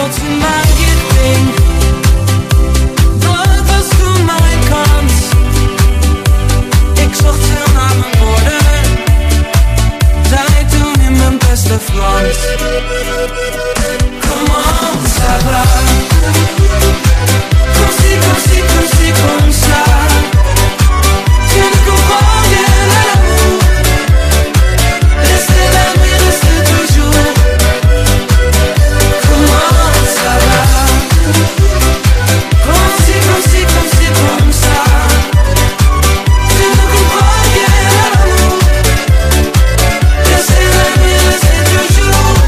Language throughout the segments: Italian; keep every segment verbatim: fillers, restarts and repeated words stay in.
toen maak je ding. Dat was toen mijn kans. Ik zocht veel naar mijn woorden, zei toen in mijn beste Frans. Comment ça va? Comme si, comme si, comme si, comme ça. Tu ne comprends rien à l'amour. Restez la nuit, restez toujours. Comment ça va? Comme si, comme si, comme si, comme ça. Tu ne comprends rien à l'amour. Restez la nuit, restez toujours.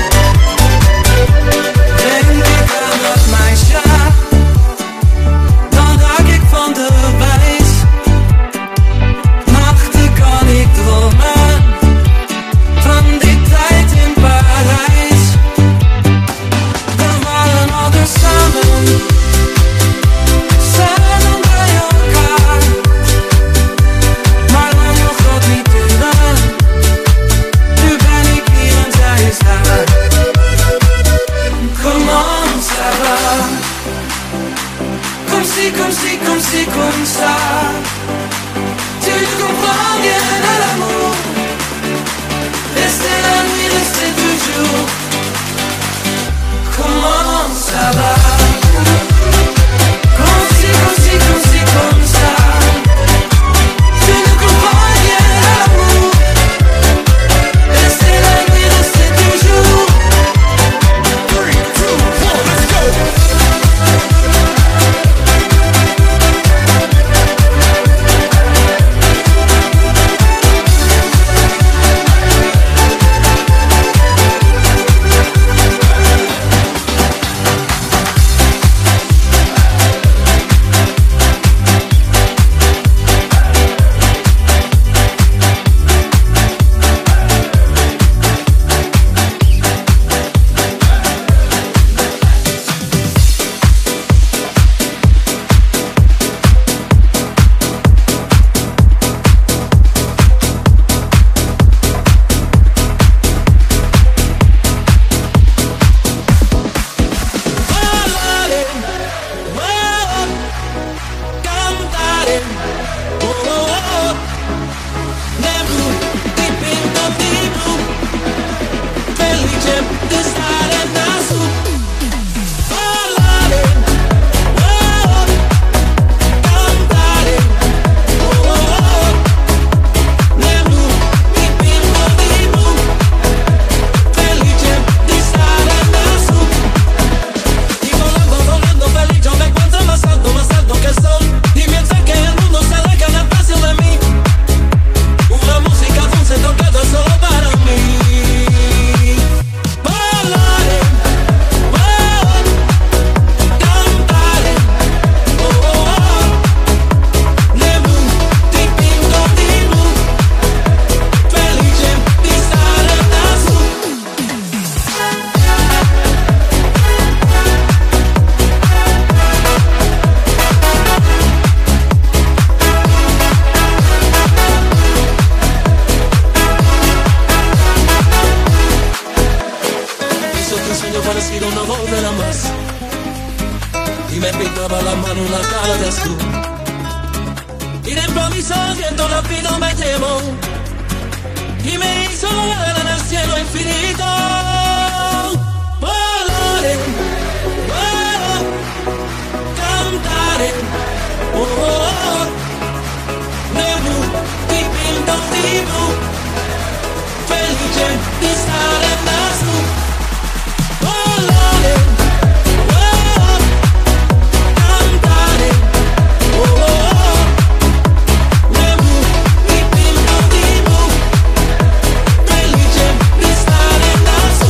Denk ik aan dat meisje, dan raak ik van de wijs. Nachten kan ik dromen van die tijd in Parijs. We waren altijd samen, samen bij elkaar. Maar lang mocht dat niet duren. Nu ben ik hier en zij is daar. Comment ça va? Comme si, comme si, comme si, comme ça. Tu ne comprends rien à l'amour. Restez la nuit, restez toujours. Comment ça va? Comme si, comme si, comme si, comme ça. Tu ne comprends rien à l'amour. Restez la nuit, restez toujours. Three, two, one, let's go! Ballare, oh, cantare, oh, oh, oh. Nel blu, dipinto di blu, felice di stare lassù. Ballare, oh, cantare, oh, oh, oh. Nel blu, dipinto di blu, felice di stare lassù. Y volando, volando feliz, yo me encuentro más alto, más alto que el sol. Y mientras que el mundo se aleja en espacio de mí, una música dulce tocada solo para mí. Ballare, oh, cantare, oh, oh, oh. Nel blu, dipinto di blu, felice di stare lassù. Hizo que un sueño parecido no volverá más. Y me pintaba la mano una cara de azul. Y de improviso el viento rápido me llevó y me hizo volar en el cielo infinito. Volare, oh, cantare, oh, oh, oh. Nel blu, dipinto di blu, felice di stare lassù. Volare, oh, cantare, oh, oh, oh. Nel blu, dipinto di blu, felice di stare lassù.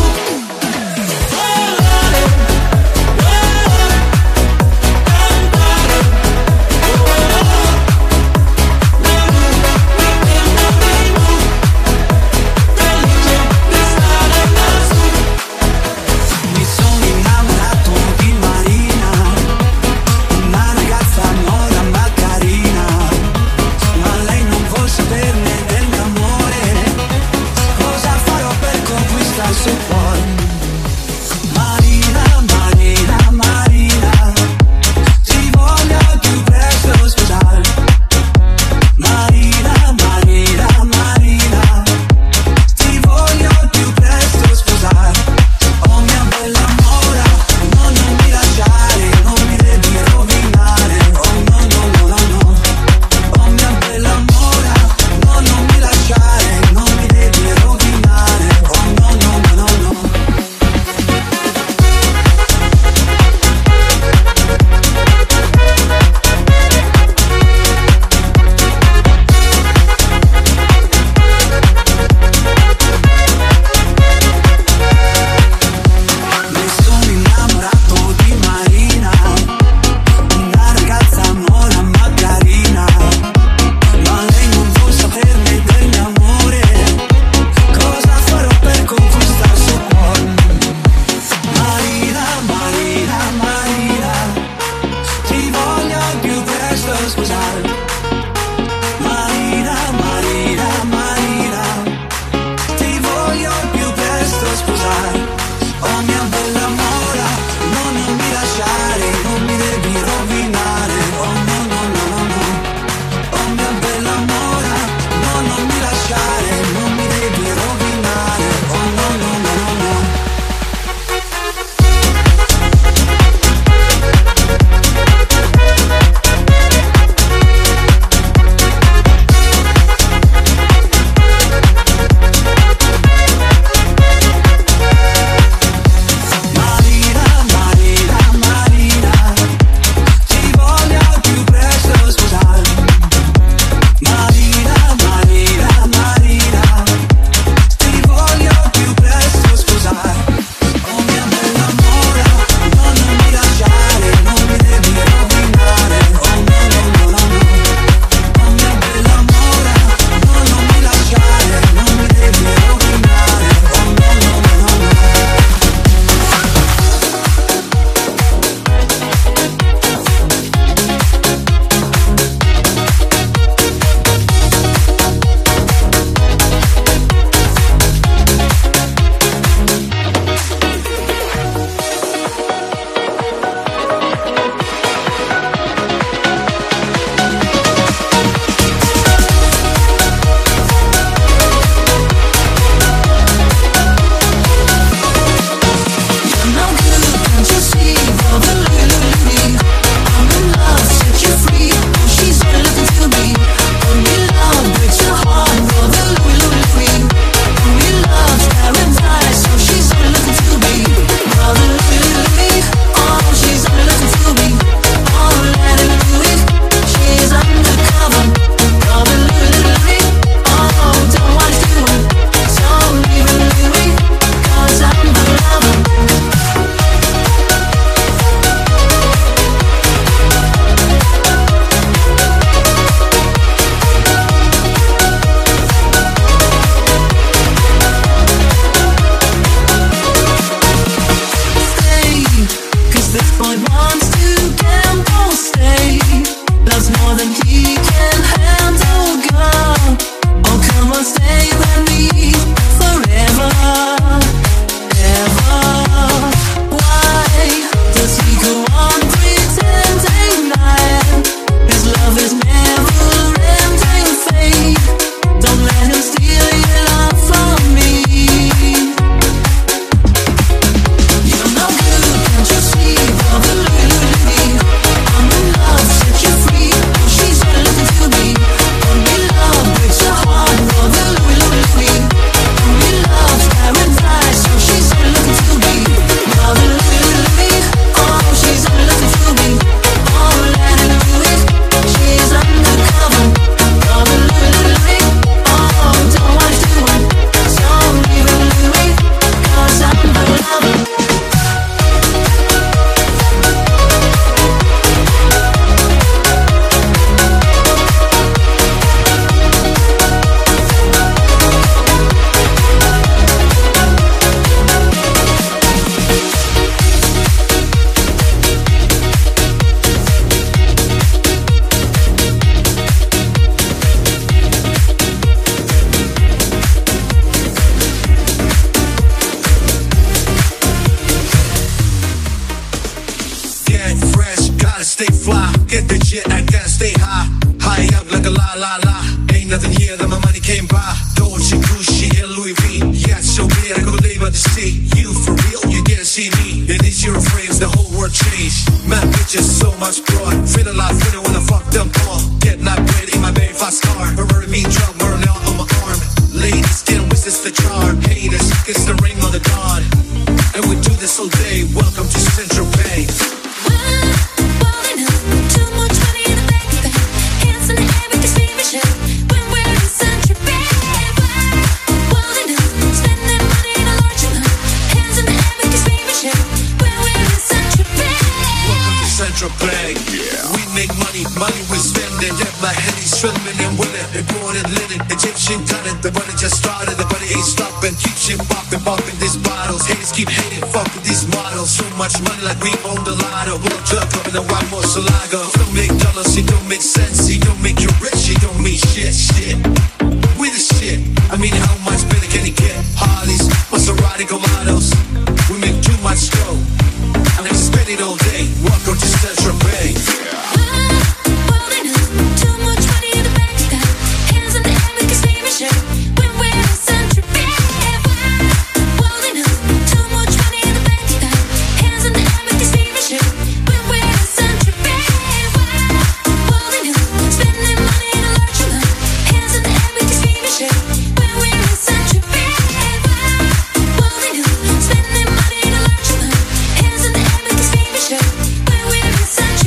When we're in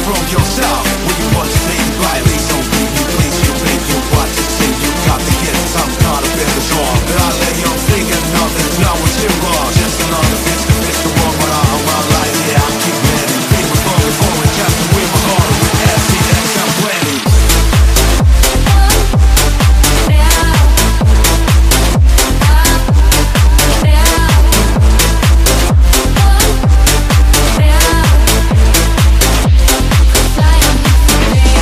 from yourself. When you want to say goodbye, please don't leave me, please. You think you want to say you got to get some kind of better song. But I lay you thinking nothing's not what you want. Just another fix to fix the wrong, but I'm my life, yeah, I keep winning. People going forward just to win my heart with S C X, I'm plenty. Fly on me.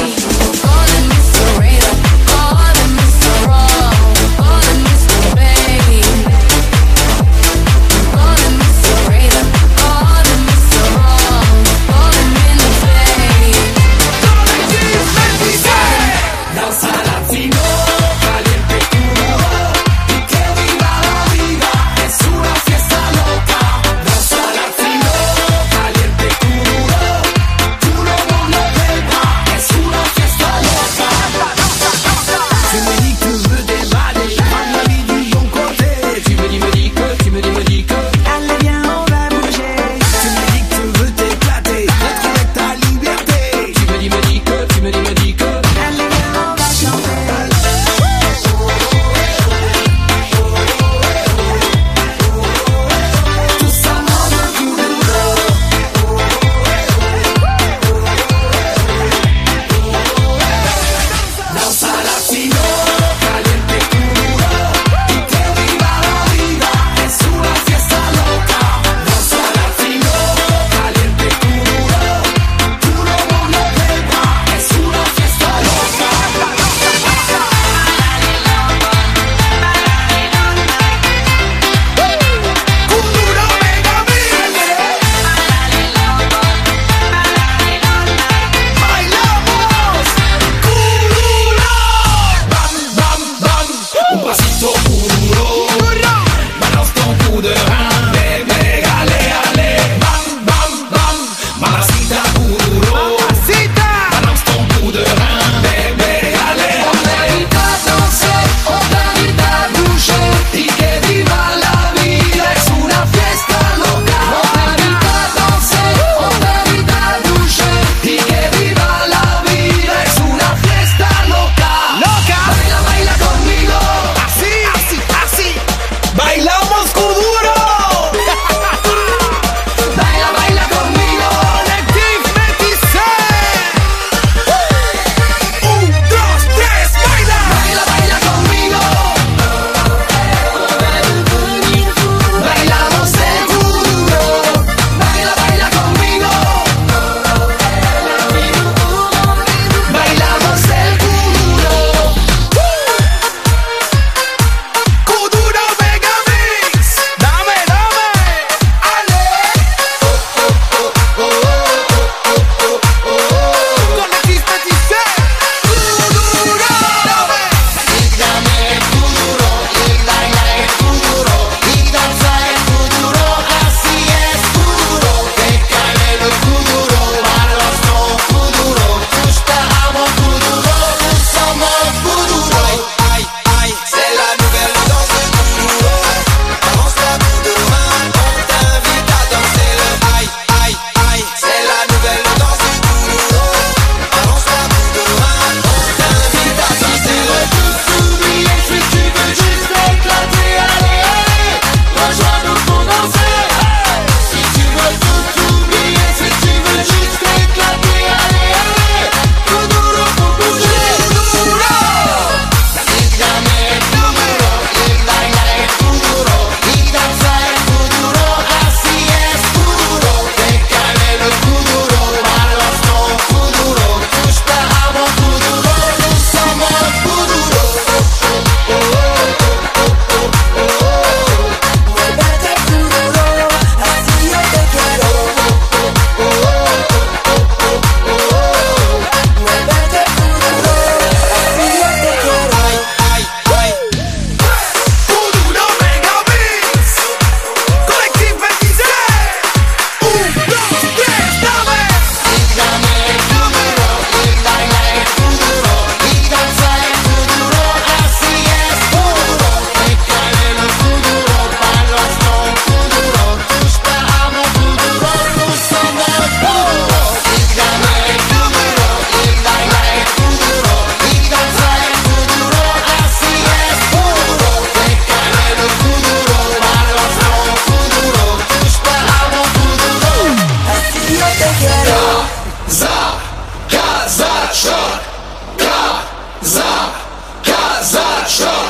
Casa Shock.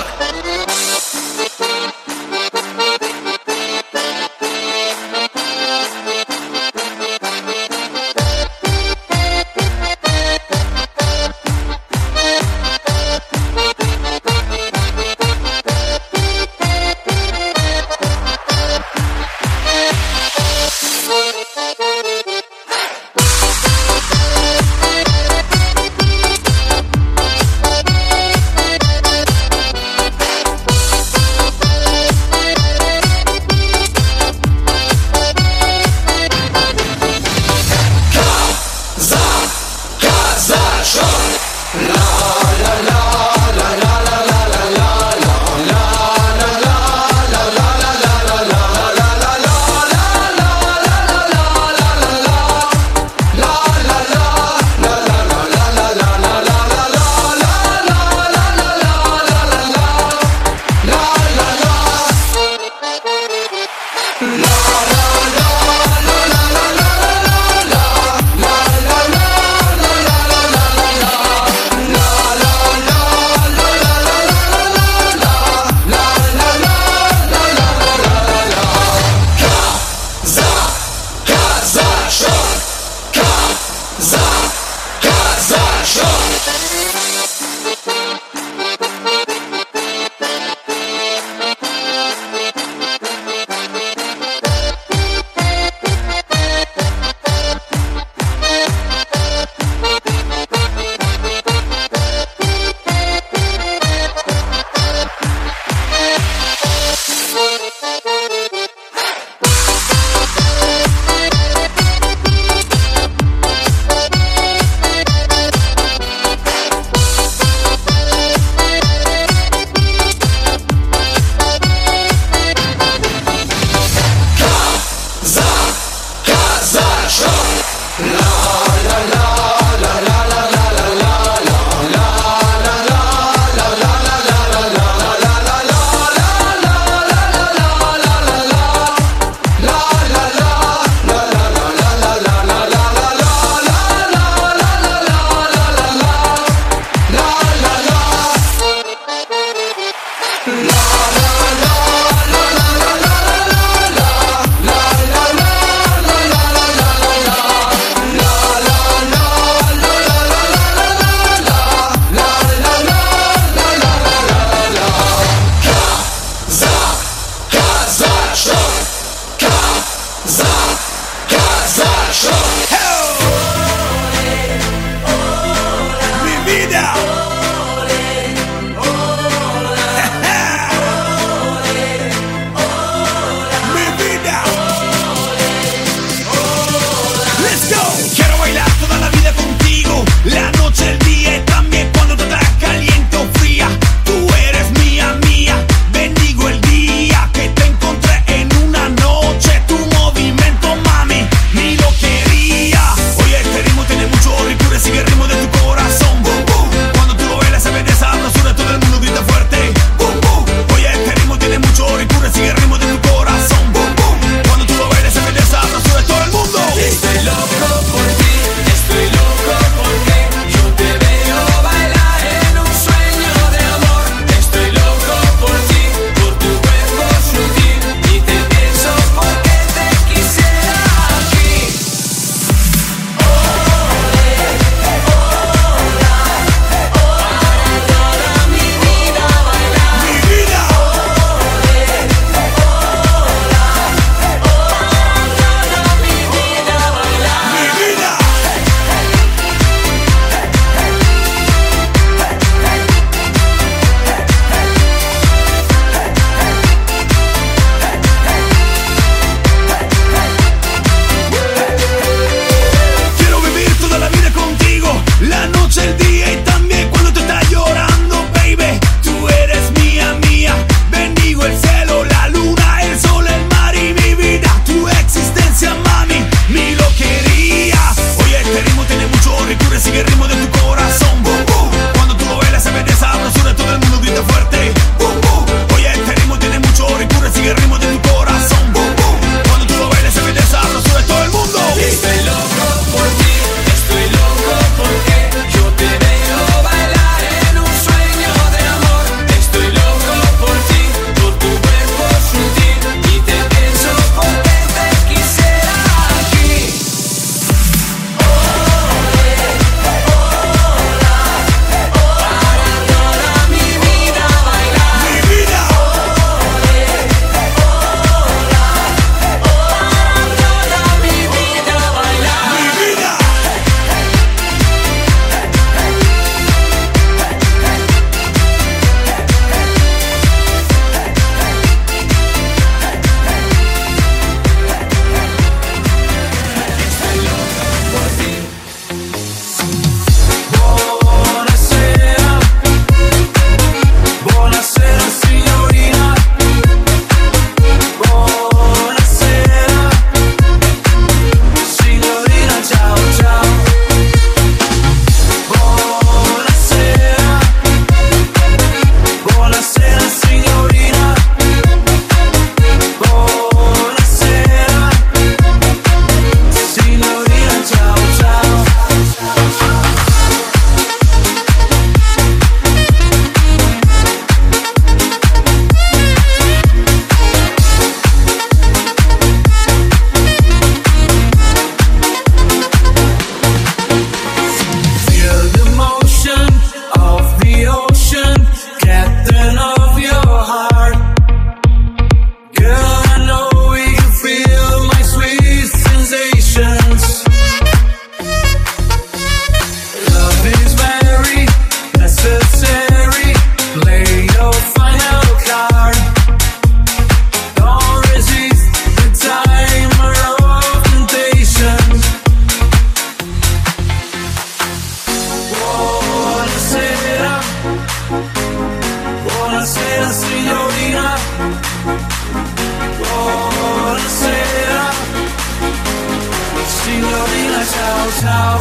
signorina, ciao ciao.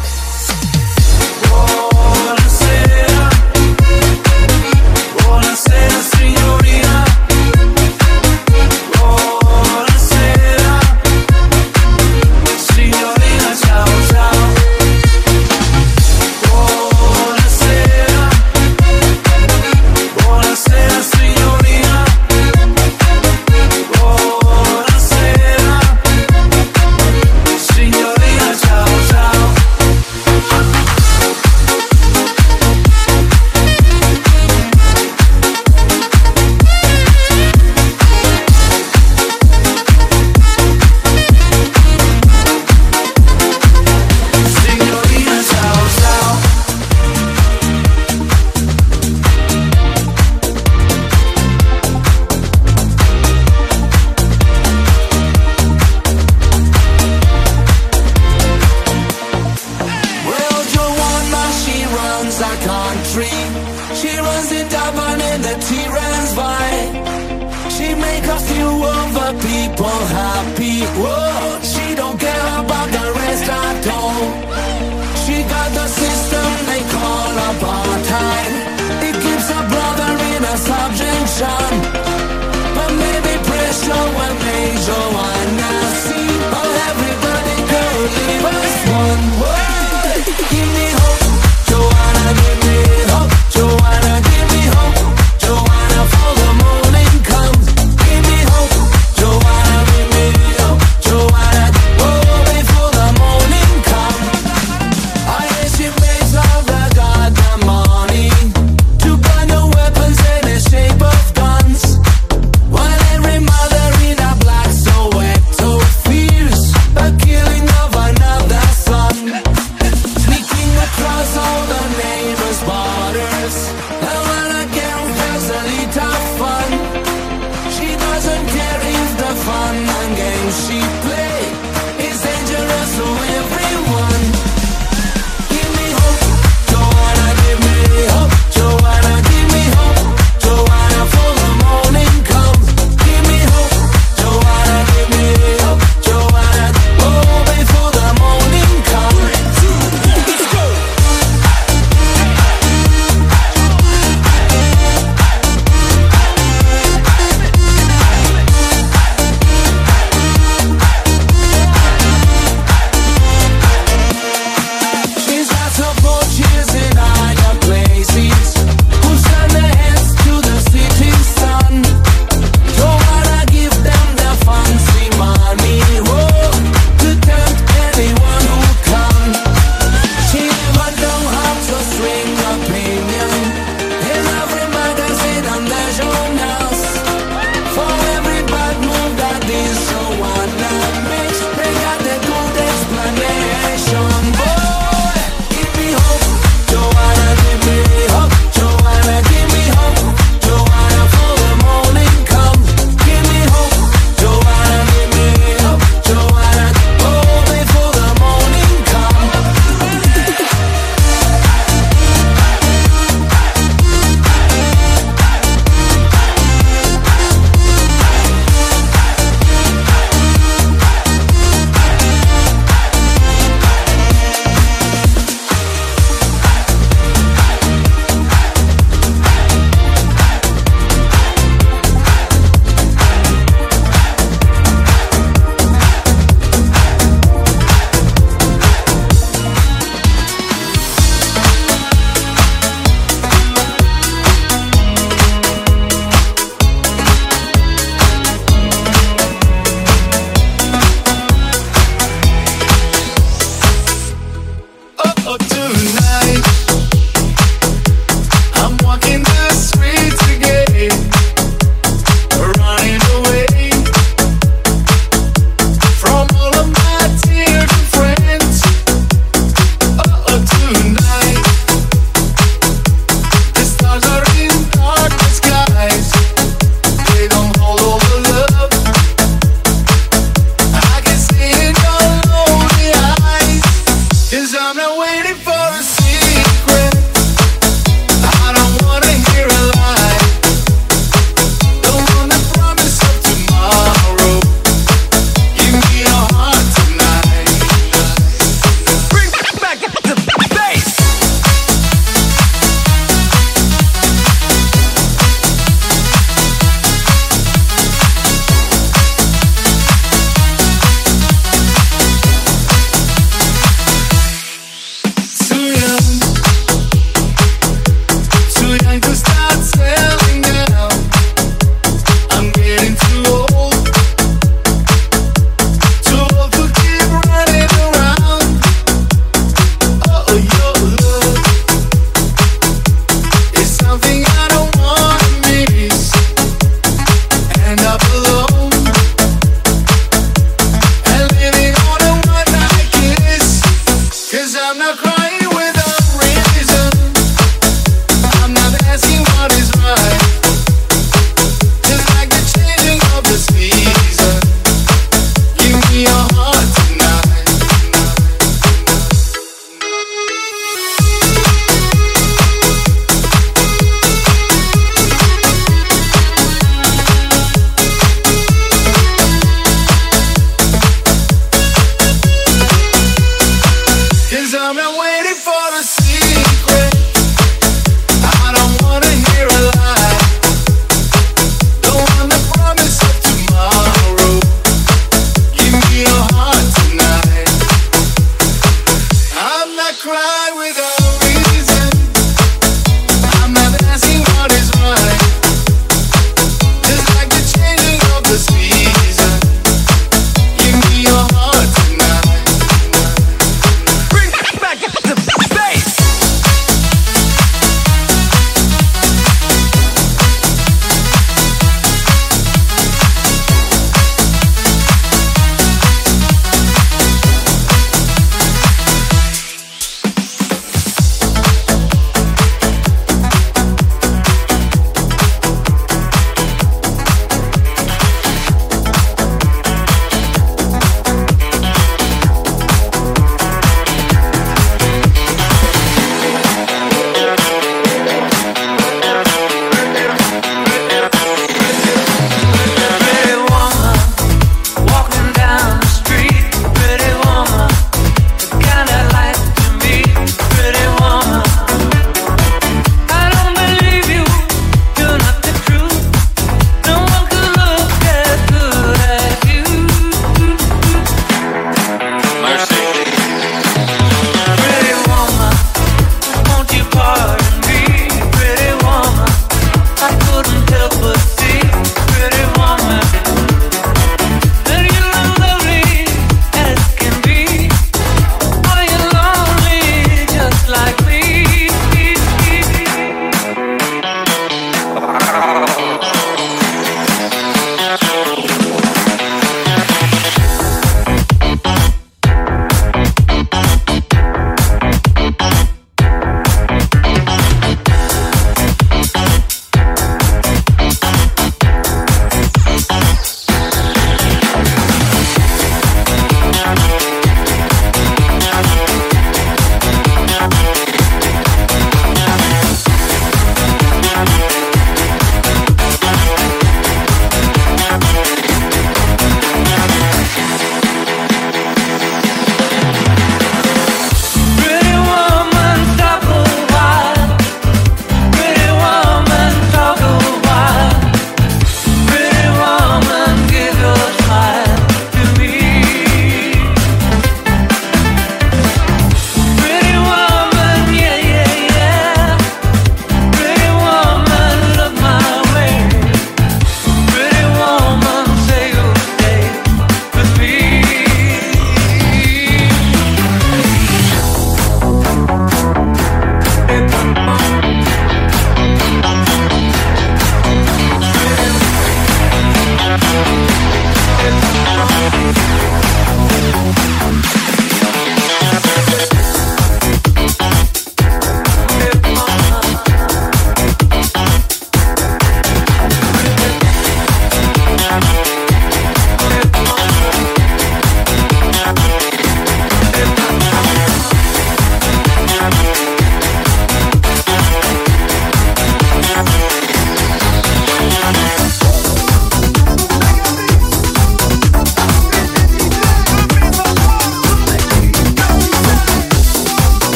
Buonasera, buonasera signorina. Buonasera, signorina, ciao ciao. Buonasera, buonasera signorina. Buonasera, signorina, ciao ciao. Signorina, ciao ciao. Well, Joanna, she runs our country. She runs it Dublin and the T-Rans by. She make a few of the people happy. Whoa, she don't care about the rest at all. She got the system they call apartheid. It keeps a brother in a subjection. But maybe pressure will make Joanna see. Oh, everybody could leave us one word. Give me hope, Joanna, give me hope. Joanna, give me hope. Joanna, for the morning comes. Give me hope, Joanna, give me hope. Joanna, oh, before the morning comes. I hear she makes all the goddamn money to buy the weapons in the shape of guns. While every mother in a black Soweto fears the killing of another son. Sneaking across all the neighbors' borders, and when a girl has a little fun, she doesn't care if the fun and games she play is dangerous to everyone. Give me hope, Joanna, give me hope. Joanna, give me hope. Joanna, for the morning comes. Give me hope, Joanna, give me hope. Joanna, oh, before the morning comes. Let's go. She's got supporters in higher places who send their hands to the city sun. Don't wanna give them the fancy money, whoa, to tempt anyone who come. She never know how to swing opinion in every magazine and the journals. For every bad move that this Joanna makes, they got the good explanation. Boy, give me hope, Joanna, give me hope. Joanna, give me hope. Joanna, for the morning comes. Give me hope, Joanna, give me hope. Joanna, oh, before the morning comes. Oh, tonight I'm walking the streets again, running away from all of my tears and friends. Oh, tonight the stars are in dark skies. They don't hold all the love I can see in your lonely eyes. 'Cause I'm not waiting for a seat. for the secret. I don't wanna hear a lie. Don't want the promise of tomorrow. Give me your heart tonight. I'm not crying without reason. I'm not asking what is right. Just like the changing of the season. Give me your heart tonight. Bring back the bass.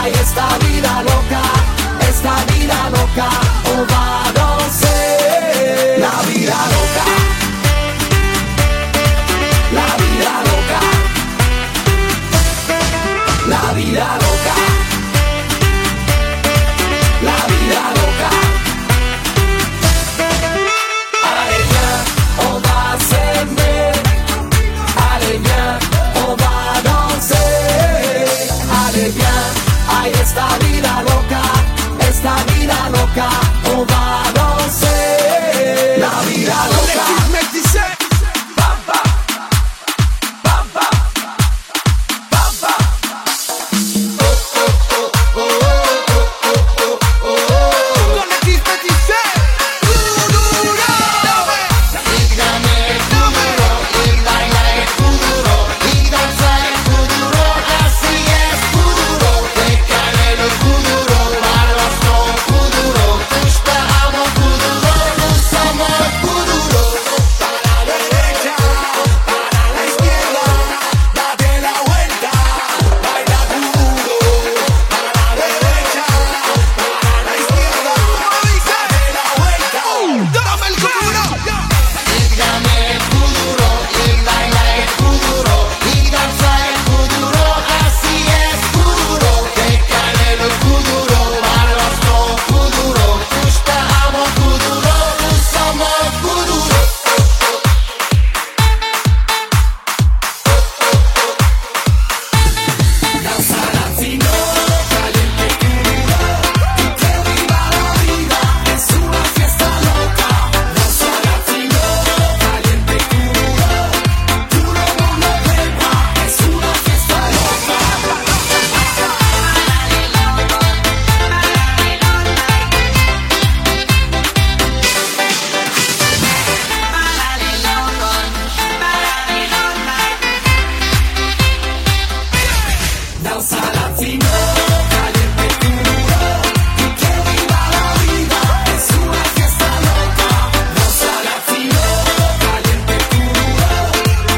ay, esta vida loca, esta vida loca, oh va a danser. La vida loca, la vida loca, la vida loca, la vida loca. Allez viens, on va s'aimer. Allez viens, on va danser. Allez viens, ay, esta vida loca, esta vida loca, on va danser. La vida loca.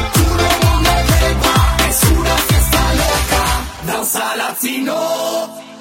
Latino.